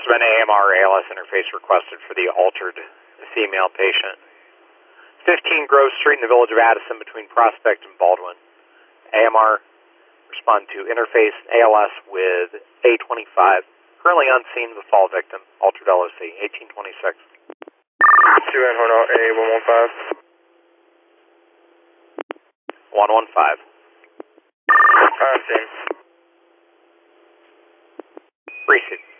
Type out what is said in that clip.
There's been AMR ALS interface requested for the altered female patient. 15 Grove Street in the village of Addison between Prospect and Baldwin. AMR respond to interface ALS with A25. Currently unseen, the fall victim. Altered LOC, 1826. 2N Hornell A115. 115. Same. Receive.